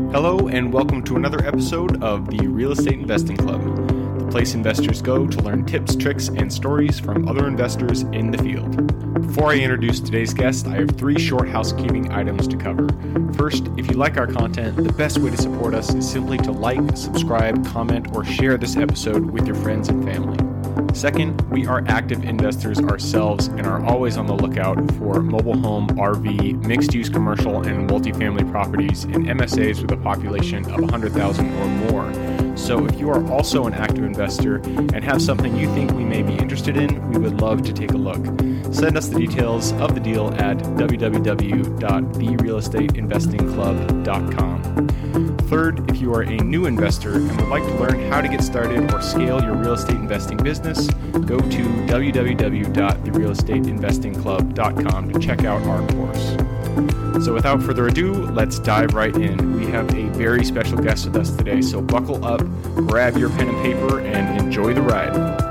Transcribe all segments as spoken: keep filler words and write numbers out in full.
Hello and welcome to another episode of the Real Estate Investing Club, the place investors go to learn tips, tricks, and stories from other investors in the field. Before I introduce today's guest, I have three short housekeeping items to cover. First, if you like our content, the best way to support us is simply to like, subscribe, comment, or share this episode with your friends and family. Second, we are active investors ourselves and are always on the lookout for mobile home, R V, mixed-use commercial, and multifamily properties in M S As with a population of one hundred thousand or more. So if you are also an active investor and have something you think we may be interested in, we would love to take a look. Send us the details of the deal at w w w dot the real estate investing club dot com. Third, if you are a new investor and would like to learn how to get started or scale your real estate investing business, go to w w w dot the real estate investing club dot com to check out our course. So without further ado, let's dive right in. We have a very special guest with us today, so buckle up, grab your pen and paper, and enjoy the ride.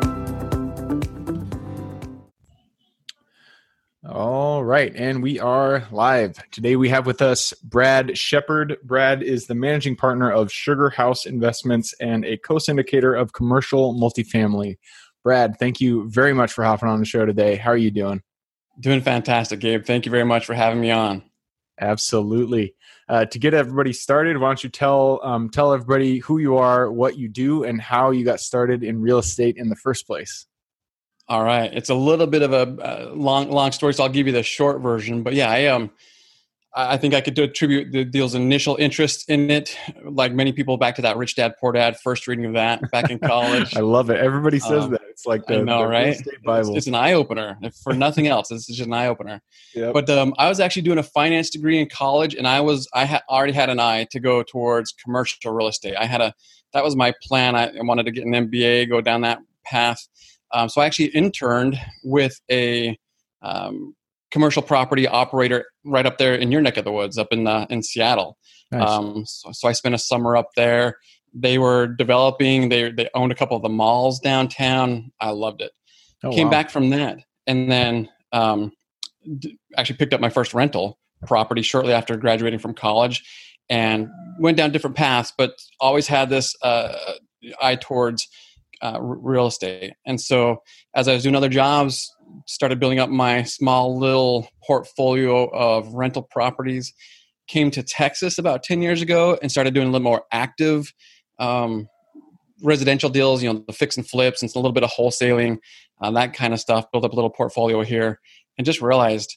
All right, and we are live. Today we have with us Brad Shepard. Brad is the managing partner of Sugar House Investments and a co-syndicator of commercial multifamily. Brad, thank you very much for hopping on the show today. How are you doing? Doing fantastic, Gabe. Thank you very much for having me on. Absolutely. Uh, to get everybody started, why don't you tell um, tell everybody who you are, what you do, and how you got started in real estate in the first place? All right. It's a little bit of a uh, long, long story, so I'll give you the short version. But yeah, I um, I think I could attribute the deal's initial interest in it, like many people, back to that Rich Dad Poor Dad first reading of that back in college. I love it. Everybody says um, that. It's like the, I know, the right? real estate Bible. It's, it's an eye opener. If for nothing else, it's just an eye opener. Yep. But um, I was actually doing a finance degree in college, and I was I had already had an eye to go towards commercial real estate. I had a that was my plan. I wanted to get an M B A, go down that path. Um, so I actually interned with a um, commercial property operator right up there in your neck of the woods, up in uh, in Seattle. Nice. Um, so, so I spent a summer up there. They were developing. They they owned a couple of the malls downtown. I loved it. Oh, Came wow. back from that, and then um, d- actually picked up my first rental property shortly after graduating from college, and went down different paths, but always had this uh, eye towards Uh, r- real estate. And so as I was doing other jobs, started building up my small little portfolio of rental properties, came to Texas about ten years ago and started doing a little more active um, residential deals, you know, the fix and flips and a little bit of wholesaling, uh, that kind of stuff, built up a little portfolio here and just realized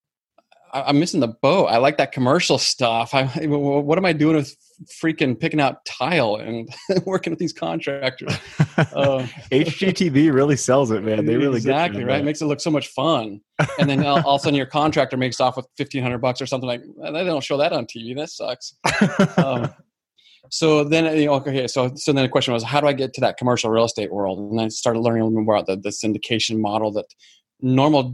I- I'm missing the boat. I like that commercial stuff. I, what am I doing with freaking picking out tile and working with these contractors? Uh, H G T V really sells it, man. They really exactly get right. It makes it look so much fun. And then all, all of a sudden, your contractor makes off with fifteen hundred bucks or something like. They don't show that on T V. That sucks. um, so then, you know, okay. So so then the question was, how do I get to that commercial real estate world? And I started learning a little bit more about the, the syndication model that normal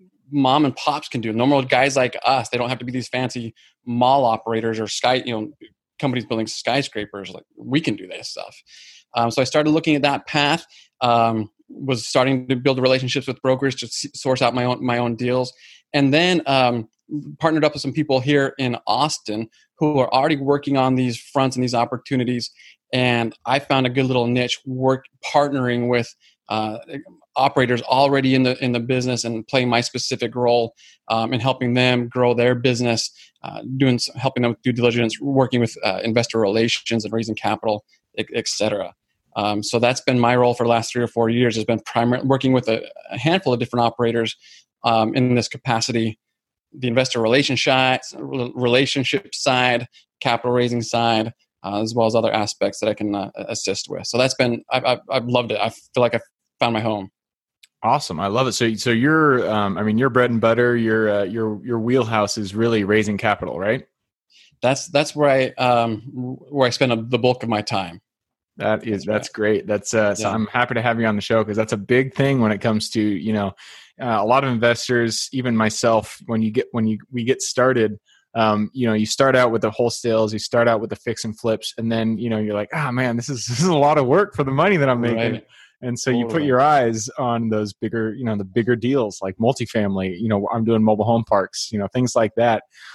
mom and pops can do. Normal guys like us, they don't have to be these fancy mall operators or sky, you know, companies building skyscrapers. Like we can do this stuff. Um, so I started looking at that path. Um, was starting to build relationships with brokers to s- source out my own my own deals, and then um, partnered up with some people here in Austin who are already working on these fronts and these opportunities. And I found a good little niche work partnering with uh, operators already in the in the business and playing my specific role um, in helping them grow their business, uh, doing helping them with due diligence, working with uh, investor relations and raising capital, et cetera. Um, so that's been my role for the last three or four years. Has been primarily working with a, a handful of different operators um, in this capacity: the investor relationship relationship side, capital raising side, uh, as well as other aspects that I can uh, assist with. So that's been I've, I've I've loved it. I feel like I've found my home. Awesome. I love it. So, so your, um, I mean, your bread and butter, your, uh, your, your wheelhouse is really raising capital, right? That's, that's where I, um, where I spend a, the bulk of my time. That is, that's, that's right. great. That's, uh, so yeah. I'm happy to have you on the show because that's a big thing when it comes to, you know, uh, a lot of investors, even myself, when you get, when you, we get started, um, you know, you start out with the wholesales, you start out with the fix and flips, and then, you know, you're like, ah, oh, man, this is, this is a lot of work for the money that I'm making. Right. And so you put your eyes on those bigger, you know, the bigger deals like multifamily, you know, I'm doing mobile home parks, you know, things like that.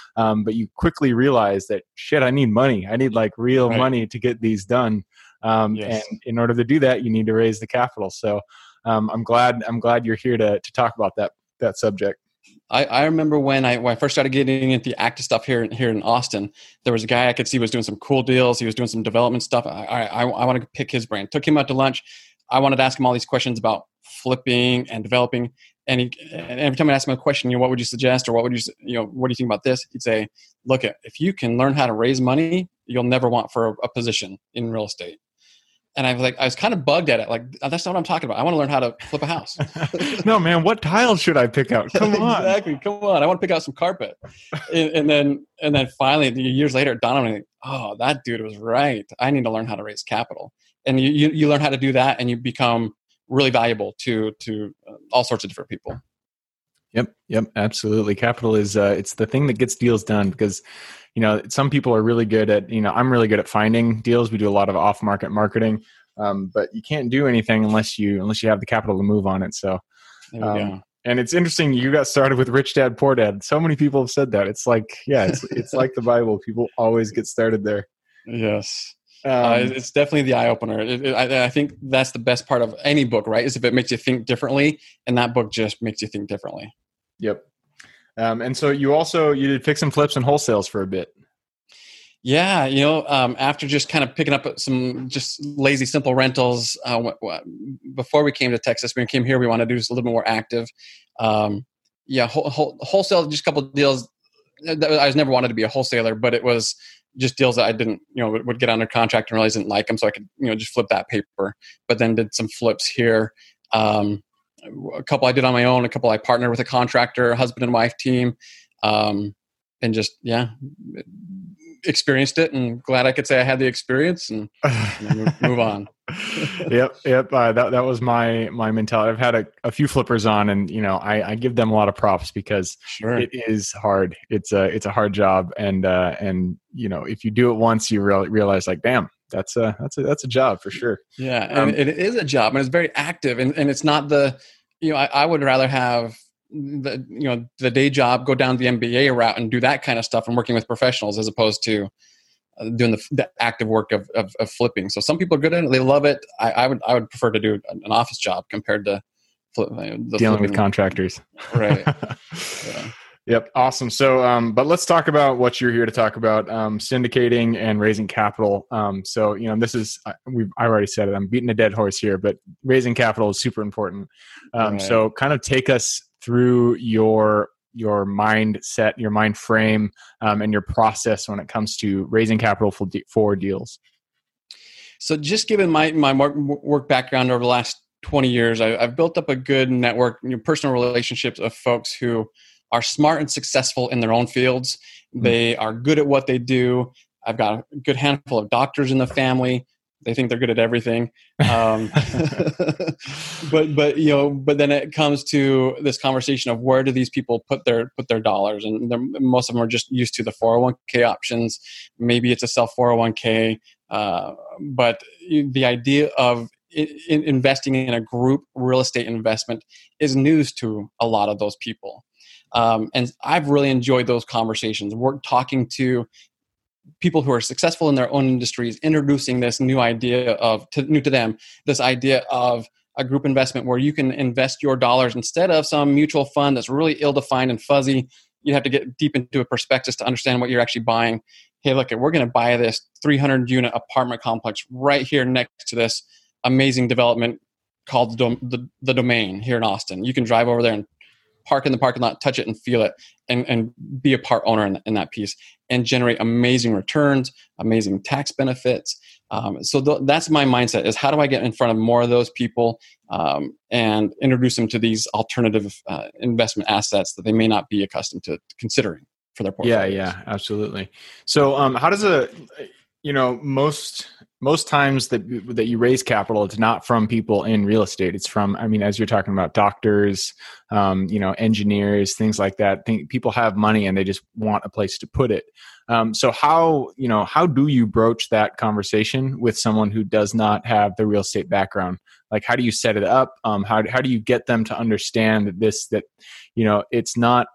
Um, but you quickly realize that, shit, I need money. I need like real Right. money to get these done. Um, Yes. And in order to do that, you need to raise the capital. So um, I'm glad I'm glad you're here to to talk about that that subject. I, I remember when I when I first started getting into the active stuff here here in Austin, there was a guy I could see was doing some cool deals. He was doing some development stuff. I I, I wanted to pick his brain. Took him out to lunch. I wanted to ask him all these questions about flipping and developing. And, he, and every time I asked him a question, you know, what would you suggest, or what would you you know what do you think about this? He'd say, "Look, if you can learn how to raise money, you'll never want for a, a position in real estate." And I was like, I was kind of bugged at it. Like, that's not what I'm talking about. I want to learn how to flip a house. No, man, what tiles should I pick out? Come on. Exactly. Come on. I want to pick out some carpet. and, and then, and then finally, years later, it dawned on me, oh, that dude was right. I need to learn how to raise capital. And you, you, you learn how to do that, and you become really valuable to, to all sorts of different people. Yep. Yep. Absolutely. Capital is, uh, it's the thing that gets deals done, because, you know, some people are really good at, you know, I'm really good at finding deals. We do a lot of off market marketing, um, but you can't do anything unless you, unless you have the capital to move on it. So, There we um, go. and it's interesting. You got started with Rich Dad, Poor Dad. So many people have said that. It's like, yeah, it's, it's like the Bible. People always get started there. Yes. Um, uh, it's definitely the eye opener. It, it, I, I think that's the best part of any book, right? Is if it makes you think differently, and that book just makes you think differently. Yep. Um, and so you also, you did fix and flips and wholesales for a bit. Yeah, you know, um, after just kind of picking up some just lazy, simple rentals, uh, w- w- before we came to Texas, when we came here, we wanted to do this a little bit more active. Um, yeah, whole, whole, wholesale, just a couple of deals. I was never wanted to be a wholesaler, but it was just deals that I didn't, you know, would, would get under contract and realize didn't like them, so I could, you know, just flip that paper. But then did some flips here. Um, a couple I did on my own. A couple I partnered with a contractor, husband and wife team, um, and just yeah. experienced it, and glad I could say I had the experience, and, and move, move on. Yep. Yep. Uh, that, that was my, my mentality. I've had a, a few flippers on, and, you know, I, I give them a lot of props, because Sure. it is hard. It's a, it's a hard job. And, uh, and, you know, if you do it once, you real, realize like, damn, that's a, that's a, that's a job for sure. Yeah. And Um, it is a job, and it's very active, and, and it's not the, you know, I, I would rather have the, you know, the day job, go down the M B A route and do that kind of stuff and working with professionals, as opposed to doing the, the active work of, of, of flipping. So some people are good at it. They love it. I, I would, I would prefer to do an office job compared to flip, the dealing flipping. with contractors. Right. Yeah. Yep. Awesome. So, um, but let's talk about what you're here to talk about, um, syndicating and raising capital. Um, so, you know, this is, we've, I already said it, I'm beating a dead horse here, but raising capital is super important. Um, Right. So kind of take us through your, your mindset, your mind frame, um, and your process when it comes to raising capital for, de- for deals. So just given my, my work background over the last twenty years, I, I've built up a good network, you know, personal relationships of folks who are smart and successful in their own fields. Mm-hmm. They are good at what they do. I've got a good handful of doctors in the family. They think they're good at everything. Um, but, but, you know, but then it comes to this conversation of where do these people put their, put their dollars? And most of them are just used to the four oh one k options. Maybe it's a self four oh one k. Uh, but the idea of in investing in a group real estate investment is news to a lot of those people. Um, and I've really enjoyed those conversations. We're talking to people who are successful in their own industries, introducing this new idea of, to, new to them, this idea of a group investment where you can invest your dollars instead of some mutual fund that's really ill-defined and fuzzy. You have to get deep into a prospectus to understand what you're actually buying. Hey, look, we're going to buy this three hundred unit apartment complex right here next to this amazing development called the, Dom- the, the Domain here in Austin. You can drive over there and park in the parking lot, touch it and feel it, and, and be a part owner in, in that piece, and generate amazing returns, amazing tax benefits. Um, so th- that's my mindset, is how do I get in front of more of those people um, and introduce them to these alternative uh, investment assets that they may not be accustomed to considering for their portfolios. Yeah, yeah, absolutely. So um, how does a, you know, most most times that that you raise capital, it's not from people in real estate. It's from, I mean, as you're talking about, doctors, um, you know, engineers, things like that. Think, people have money and they just want a place to put it. Um, so how, you know, how do you broach that conversation with someone who does not have the real estate background? Like, how do you set it up? Um, how how do you get them to understand that this, that, you know, it's not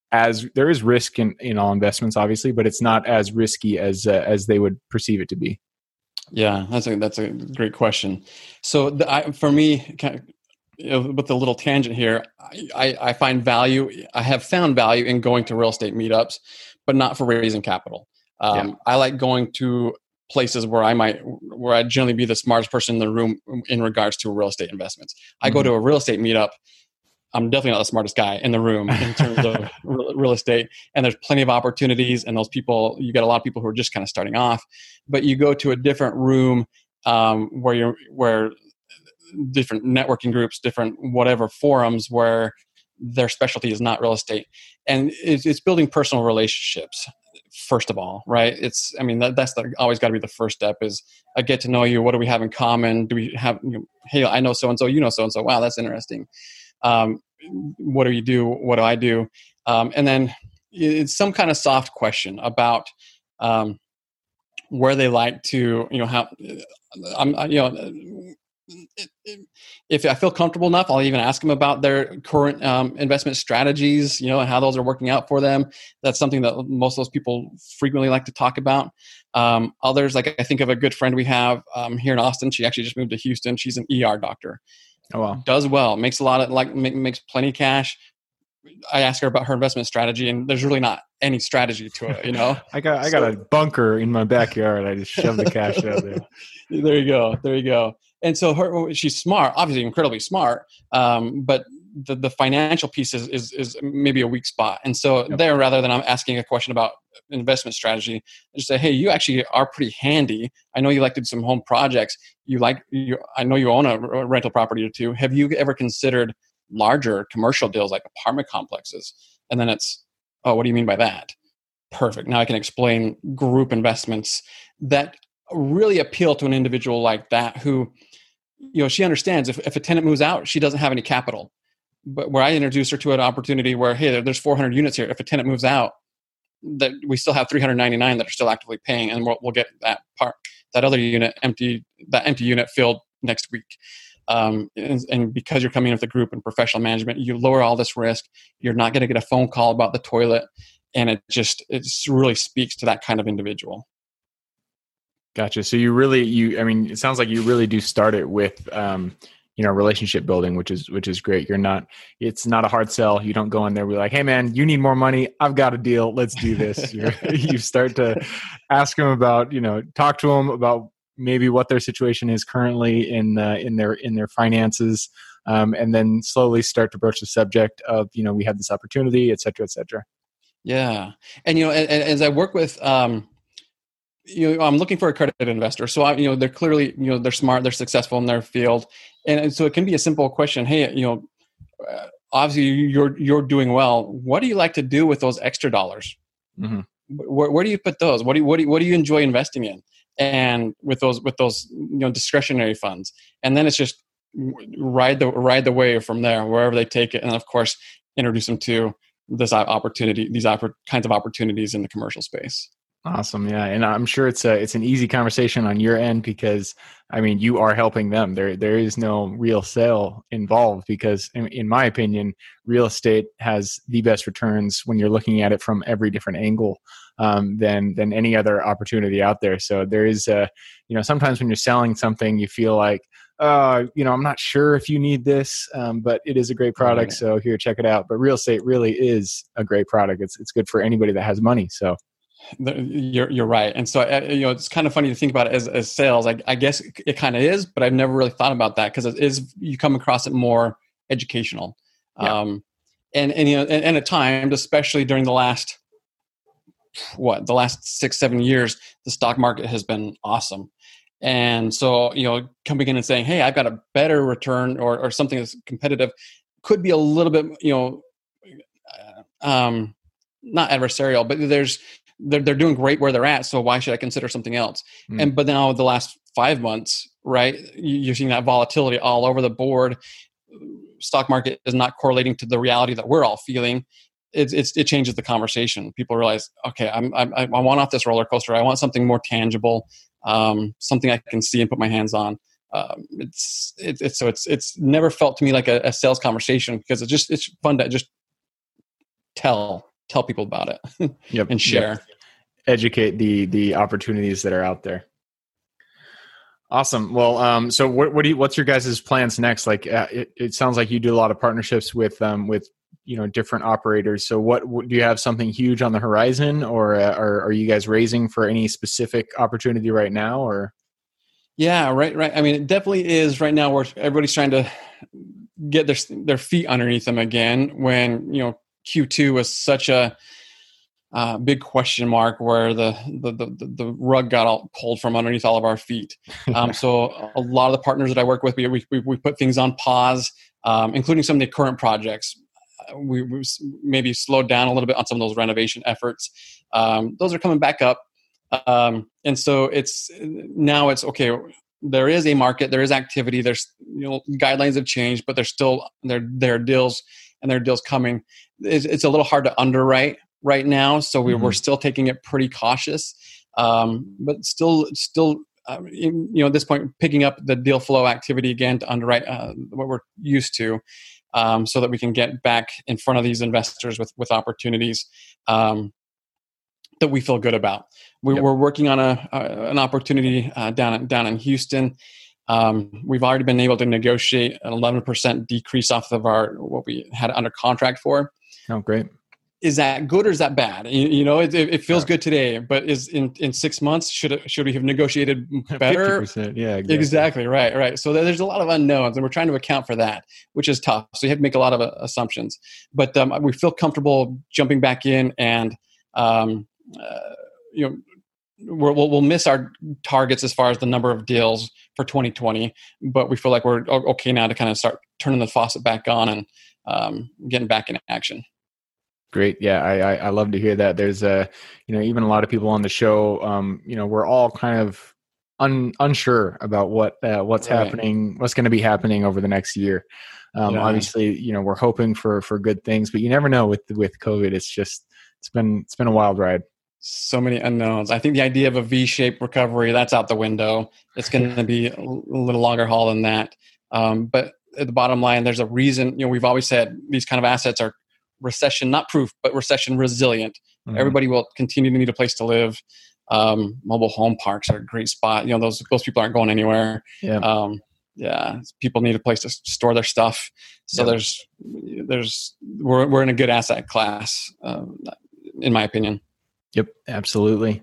as there is risk in, in all investments, obviously, but it's not as risky as uh, as they would perceive it to be. Yeah, that's a that's a great question. So the, I, for me, kind of, you know, with a little tangent here, I, I find value. I have found value in going to real estate meetups, but not for raising capital. Um, yeah. I like going to places where I might, where I'd generally be the smartest person in the room in regards to real estate investments. I mm-hmm. go to a real estate meetup. I'm definitely not the smartest guy in the room in terms of real estate. And there's plenty of opportunities. And those people, you get a lot of people who are just kind of starting off. But you go to a different room um, where you're, where different networking groups, different whatever forums where their specialty is not real estate. And it's, it's building personal relationships, first of all, right? It's, I mean, that, that's the, always got to be the first step is I get to know you. What do we have in common? Do we have, you know, hey, I know so-and-so, you know so-and-so. Wow, that's interesting. Um, what do you do? What do I do? Um, and then it's some kind of soft question about um, where they like to, you know, how I'm, you know, if I feel comfortable enough, I'll even ask them about their current um, investment strategies, you know, and how those are working out for them. That's something that most of those people frequently like to talk about. Um, others, like I think of a good friend we have um, here in Austin. She actually just moved to Houston. She's an E R doctor. Oh, wow. Does well, makes a lot of like make, makes plenty of cash. I ask her about her investment strategy, and there's really not any strategy to it. You know, I got I got so, a bunker in my backyard. I just shove the cash out there. There you go. There you go. And so her, she's smart, obviously incredibly smart, um, but the, the financial piece is, is is maybe a weak spot. And so yep. there, rather than I'm asking a question about investment strategy, I just say, hey, you actually are pretty handy. I know you like to do some home projects. You like, you, I know you own a rental property or two. Have you ever considered larger commercial deals like apartment complexes? And then it's, oh, what do you mean by that? Perfect. Now I can explain group investments that really appeal to an individual like that who, you know, she understands if, if a tenant moves out, she doesn't have any capital. But where I introduce her to an opportunity where, hey, there, there's four hundred units here. If a tenant moves out, that we still have three hundred ninety-nine that are still actively paying, and we'll, we'll get that part, that other unit empty, that empty unit filled next week. Um, and, and because you're coming in with a group and professional management, you lower all this risk. You're not going to get a phone call about the toilet, and it just it really speaks to that kind of individual. Gotcha. So you really, you, I mean, it sounds like you really do start it with, um, you know, relationship building, which is, which is great. You're not, it's not a hard sell. You don't go in there and be like, hey man, you need more money. I've got a deal. Let's do this. You're, you start to ask them about, you know, talk to them about maybe what their situation is currently in, uh, in their, in their finances. Um, and then slowly start to broach the subject of, you know, we have this opportunity, et cetera, et cetera. Yeah. And, you know, and, and as I work with, um, you know, I'm looking for a accredited investor. So, I, you know, they're clearly, you know, they're smart, they're successful in their field. And, and so it can be a simple question. Hey, you know, uh, obviously you're, you're doing well. What do you like to do with those extra dollars? Mm-hmm. Where, where do you put those? What do you, what do you, what do you enjoy investing in? And with those, with those, you know, discretionary funds. And then it's just ride the, ride the wave from there, wherever they take it. And of course, introduce them to this opportunity, these oppor- kinds of opportunities in the commercial space. Awesome. Yeah. And I'm sure it's a, it's an easy conversation on your end because I mean, you are helping them. There, there is no real sale involved because in, in my opinion, real estate has the best returns when you're looking at it from every different angle um, than, than any other opportunity out there. So there is a, you know, sometimes when you're selling something, you feel like, uh, you know, I'm not sure if you need this, um, but it is a great product. So here, check it out. But real estate really is a great product. It's, it's good for anybody that has money. So You're you're right, and so you know it's kind of funny to think about it as as sales. I, I guess it, it kind of is, but I've never really thought about that because it is you come across it more educational, yeah. um, and and you know and, and at times, especially during the last what the last six seven years, the stock market has been awesome, and so you know coming in and saying, hey, I've got a better return or or something that's competitive could be a little bit you know um, not adversarial, but there's They're they're doing great where they're at, so why should I consider something else? Mm. And but now the last five months, right? You're seeing that volatility all over the board. Stock market is not correlating to the reality that we're all feeling. It it's, it changes the conversation. People realize, okay, I'm, I'm I want off this roller coaster. I want something more tangible, um, something I can see and put my hands on. Um, it's it, it's so it's it's never felt to me like a, a sales conversation because it's just it's fun to just tell. tell people about it yep. and share. Yep. Educate the the opportunities that are out there. Awesome. Well, um, so what what do you, what's your guys' plans next? Like, uh, it, it sounds like you do a lot of partnerships with um with you know different operators. So what, what do you have something huge on the horizon, or uh, are are you guys raising for any specific opportunity right now, or? Yeah, right, right. I mean, it definitely is right now where everybody's trying to get their their feet underneath them again. When you know Q two was such a uh, big question mark, where the, the the the rug got all pulled from underneath all of our feet. Um, so a lot of the partners that I work with, we we we put things on pause, um, including some of the current projects. We, we maybe slowed down a little bit on some of those renovation efforts. Um, those are coming back up. Um, and so it's now it's okay. There is a market, there is activity. There's you know guidelines have changed, but there's still there there are deals and there are deals coming. It's, it's a little hard to underwrite right now, so we, mm-hmm. we're still taking it pretty cautious, um, but still still uh, in, you know at this point picking up the deal flow activity again to underwrite uh, what we're used to, um, so that we can get back in front of these investors with with opportunities. Um, that we feel good about. We, yep. We're working on a, a an opportunity uh, down in, down in Houston. Um, we've already been able to negotiate an eleven percent decrease off of our what we had under contract for. Oh, great! Is that good or is that bad? You, you know, it, it feels yeah. good today, but is in, in six months should it, should we have negotiated better? fifty percent, yeah, exactly. exactly, right, right. So there's a lot of unknowns, and we're trying to account for that, which is tough. So you have to make a lot of uh, assumptions, but um, we feel comfortable jumping back in and. Um, Uh, you know, we'll, we'll miss our targets as far as the number of deals for twenty twenty, but we feel like we're okay now to kind of start turning the faucet back on and um, getting back in action. Great. Yeah. I, I, I love to hear that. There's a, you know, even a lot of people on the show, um, you know, we're all kind of un, unsure about what, uh, what's right. happening, what's going to be happening over the next year. Um, yeah. Obviously, you know, we're hoping for, for good things, but you never know with, with COVID. It's just, it's been, it's been a wild ride. So many unknowns. I think the idea of a V-shaped recovery, that's out the window. It's going to be a little longer haul than that. Um, but at the bottom line, there's a reason, you know, we've always said these kind of assets are recession, not proof, but recession resilient. Mm-hmm. Everybody will continue to need a place to live. Um, mobile home parks are a great spot. You know, those, those people aren't going anywhere. Yeah. Um, yeah. People need a place to store their stuff. So yeah. there's, there's, we're, we're in a good asset class, um, in my opinion. Yep, absolutely.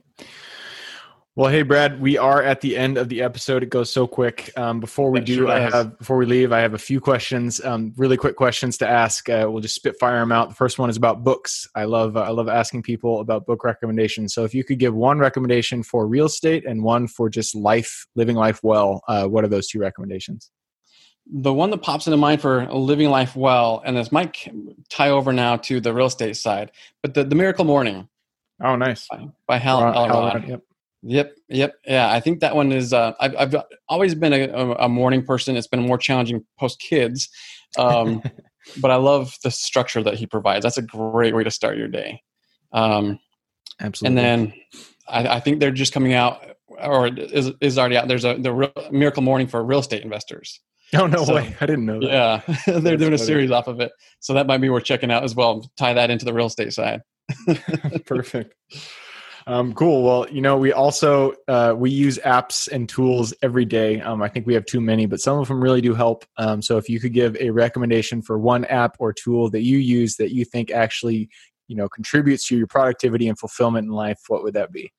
Well, hey, Brad, we are at the end of the episode. It goes so quick. Um, before we that do, sure I have before we leave, I have a few questions, um, really quick questions to ask. Uh, we'll just spitfire them out. The first one is about books. I love uh, I love asking people about book recommendations. So, if you could give one recommendation for real estate and one for just life, living life well, uh, what are those two recommendations? The one that pops into mind for living life well, and this might tie over now to the real estate side, but the, the Miracle Morning. Oh, nice. By, by Hal Elrod. Yep. Yep. Yep. Yeah. I think that one is, uh, I've, I've always been a, a morning person. It's been more challenging post kids. Um, but I love the structure that he provides. That's a great way to start your day. Um, Absolutely. And then I, I think they're just coming out or is, is already out. There's a, the real, Miracle Morning for real estate investors. Oh, no so, way. I didn't know that. Yeah. They're That's doing a series off of it. So that might be worth checking out as well. Tie that into the real estate side. Perfect. Um, cool. Well, you know, we also, uh, we use apps and tools every day. Um, I think we have too many, but some of them really do help. Um, so if you could give a recommendation for one app or tool that you use that you think actually, you know, contributes to your productivity and fulfillment in life, what would that be?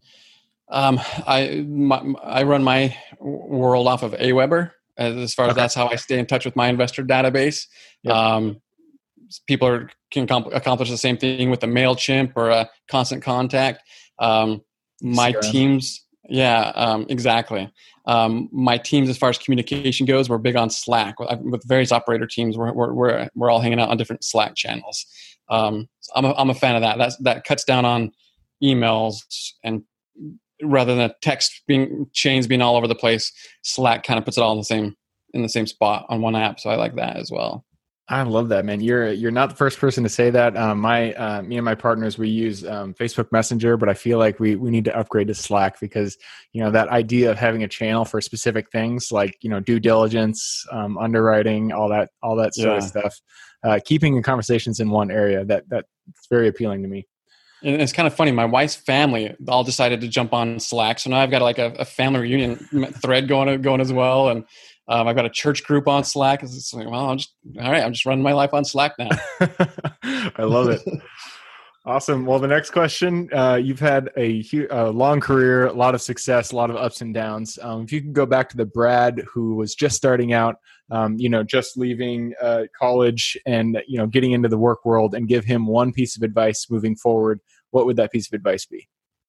Um, I, my, I run my world off of Aweber as far as okay. that's how I stay in touch with my investor database. Yep. Um, people are, can comp- accomplish the same thing with a MailChimp or a Constant Contact. Um, my Sure. teams, yeah, um, exactly. Um, my teams, as far as communication goes, we're big on Slack. With, with various operator teams, we're, we're we're we're all hanging out on different Slack channels. Um, so I'm a, I'm a fan of that. That's, that cuts down on emails, and rather than a text being chains being all over the place, Slack kind of puts it all in the same in the same spot on one app. So I like that as well. I love that, man. You're you're not the first person to say that. Um, my uh, me and my partners, we use um, Facebook Messenger, but I feel like we we need to upgrade to Slack because you know that idea of having a channel for specific things like you know due diligence, um, underwriting, all that all that sort yeah. of stuff. Uh, keeping the conversations in one area that that it's very appealing to me. And it's kind of funny. My wife's family all decided to jump on Slack, so now I've got like a, a family reunion thread going going as well, and um, I've got a church group on Slack. It's like, well, I'm just all right. I'm just running my life on Slack now. I love it. Awesome. Well, the next question, uh, you've had a, hu- a long career, a lot of success, a lot of ups and downs. Um, if you can go back to the Brad who was just starting out, um, you know, just leaving uh, college and, you know, getting into the work world, and give him one piece of advice moving forward, what would that piece of advice be?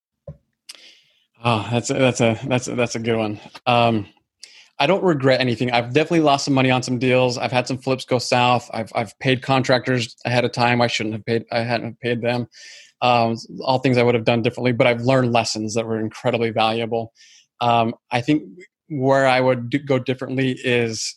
Oh, that's a, that's a, that's a, that's a good one. Um, I don't regret anything. I've definitely lost some money on some deals. I've had some flips go south. I've I've paid contractors ahead of time. I shouldn't have paid. I hadn't paid them. Um, all things I would have done differently. But I've learned lessons that were incredibly valuable. Um, I think where I would do, go differently is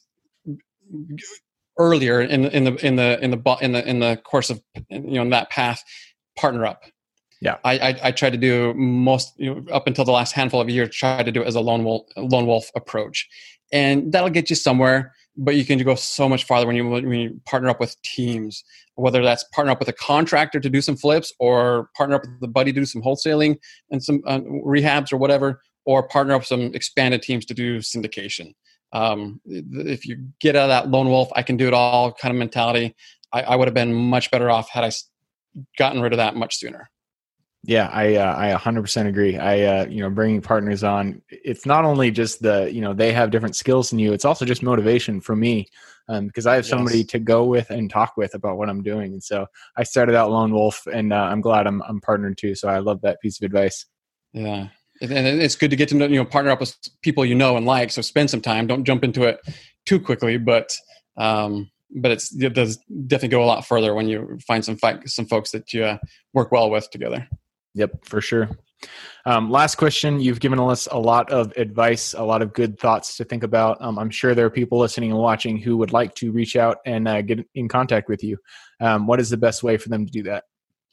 earlier in in the in the in the in the in the course of, you know, in that path, partner up. Yeah, I, I I tried to do most, you know, up until the last handful of years, try to do it as a lone wolf lone wolf approach, and that'll get you somewhere. But you can go so much farther when you when you partner up with teams, whether that's partner up with a contractor to do some flips, or partner up with a buddy to do some wholesaling and some uh, rehabs or whatever, or partner up with some expanded teams to do syndication. Um, if you get out of that lone wolf, I can do it all kind of mentality, I, I would have been much better off had I gotten rid of that much sooner. Yeah, I uh, I one hundred percent agree. I uh, you know, bringing partners on, it's not only just the, you know, they have different skills than you. It's also just motivation for me, um, because I have somebody yes. to go with and talk with about what I'm doing. And so I started out lone wolf, and uh, I'm glad I'm I'm partnered too. So I love that piece of advice. Yeah, and it's good to get to know, you know, partner up with people you know and like. So spend some time. Don't jump into it too quickly, but um, but it's, it does definitely go a lot further when you find some fight, some folks that you uh, work well with together. Yep, for sure. Um, last question. You've given us a lot of advice, a lot of good thoughts to think about. Um, I'm sure there are people listening and watching who would like to reach out and uh, get in contact with you. Um, what is the best way for them to do that?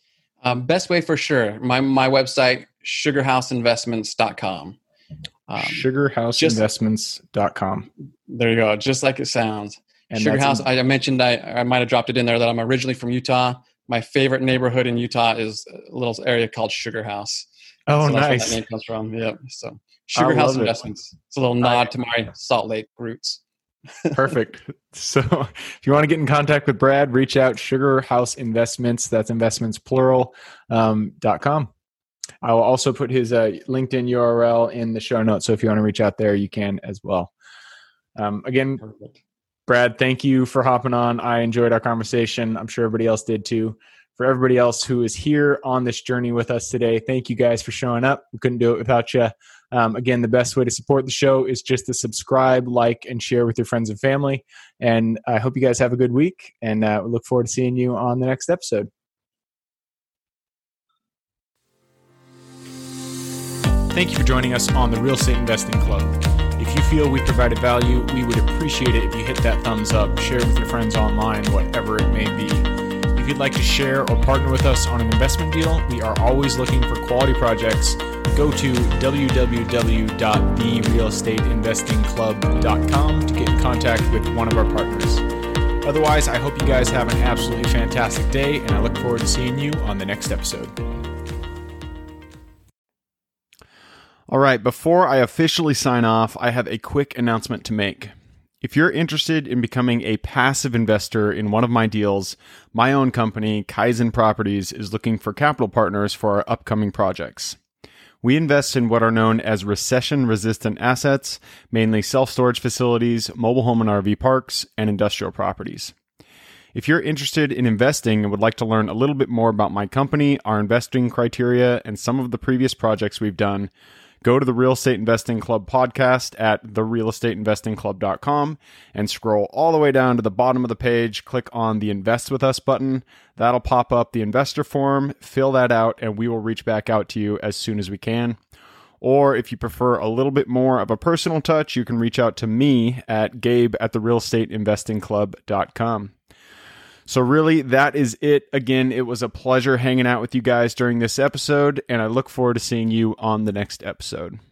Um, best way for sure. My my website, sugar house investments dot com. Um, sugar house investments dot com. There you go. Just like it sounds. And Sugar House, in- I mentioned, I, I might have dropped it in there that I'm originally from Utah. My favorite neighborhood in Utah is a little area called Sugar House. Oh, so that's nice. Where that name comes from. Yep. So Sugar House Investments. It. It's a little nod I, to my Salt Lake roots. Perfect. So if you want to get in contact with Brad, reach out, Sugar House Investments. That's investments plural um, dot com. I will also put his uh, LinkedIn U R L in the show notes. So if you want to reach out there, you can as well. Um, again, Perfect. Brad, thank you for hopping on. I enjoyed our conversation. I'm sure everybody else did too. For everybody else who is here on this journey with us today, thank you guys for showing up. We couldn't do it without you. Um, again, the best way to support the show is just to subscribe, like, and share with your friends and family. And I hope you guys have a good week, and uh, we look forward to seeing you on the next episode. Thank you for joining us on the Real Estate Investing Club. If you feel we provided value, we would appreciate it if you hit that thumbs up, share with your friends online, whatever it may be. If you'd like to share or partner with us on an investment deal, we are always looking for quality projects. Go to w w w dot the real estate investing club dot com to get in contact with one of our partners. Otherwise, I hope you guys have an absolutely fantastic day, and I look forward to seeing you on the next episode. All right, before I officially sign off, I have a quick announcement to make. If you're interested in becoming a passive investor in one of my deals, my own company, Kaizen Properties, is looking for capital partners for our upcoming projects. We invest in what are known as recession-resistant assets, mainly self-storage facilities, mobile home and R V parks, and industrial properties. If you're interested in investing and would like to learn a little bit more about my company, our investing criteria, and some of the previous projects we've done, go to the Real Estate Investing Club podcast at the real estate investing club dot com and scroll all the way down to the bottom of the page. Click on the Invest With Us button. That'll pop up the investor form. Fill that out, and we will reach back out to you as soon as we can. Or if you prefer a little bit more of a personal touch, you can reach out to me at gabe at the real estate investing club dot com. So really, that is it. Again, it was a pleasure hanging out with you guys during this episode, and I look forward to seeing you on the next episode.